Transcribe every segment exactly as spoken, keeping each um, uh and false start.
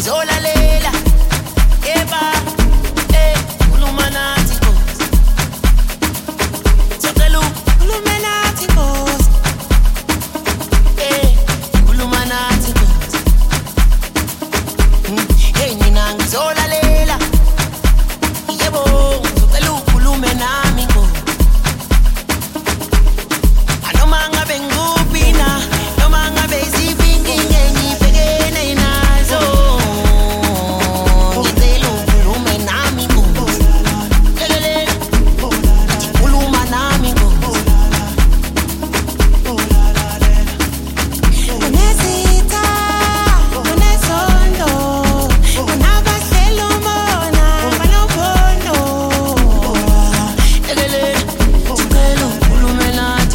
ngizolalela eba eh ulumanati boss Sokelu ulumanati boss eh ulumanati boss hey nina ngizolalela yebo sokelu ulumanami boss anoma ngabe ngupina noma ngabe isivingi ngengibhekene nazo ngicela ukhulume nami boss lelele khuluma nami boss unesitha unesondo unabahlela umona banobondo lelele ngicela ukhulume nathi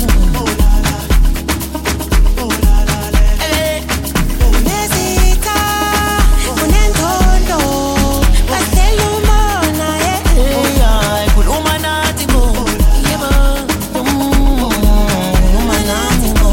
unesitha unendondo bahlela umona eh khuluma nathi bo yebo khuluma nathi bo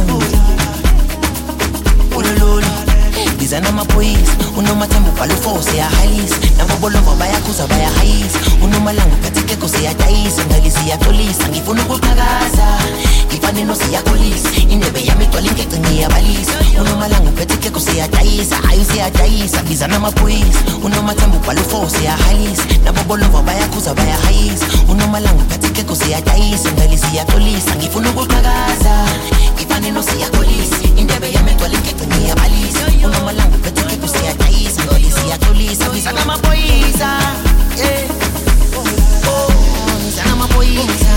ulululu bizana amaphoyisa unomathemba ubhala uforce yahayisa nabo bolova bayakhuza bayahayisa unomalanga uphethe keko siyadayisa ngale siyaxolisa ngifuna ukuqhakaza ifaneno siyakolisa indebe yami igcwala inkece ngiyabalisa unomalanga uphethe keko siyadayisa hayi siyadayisa bizana amaphoyisa unomathemba ubhala uforce yahayisa nabo bolova bayakhuza bayahayisa unomalanga uphethe keko siyadayisa ngale siyaxolisa ngifuna ukuqhakaza ifaneno siyakolisa indebe yami igcwala inkece ngiyabalisa unomalanga uphethe keko siyadayisa ngale siyaxolisa bizana amaphoyisa yeah oh bizana amaphoyisa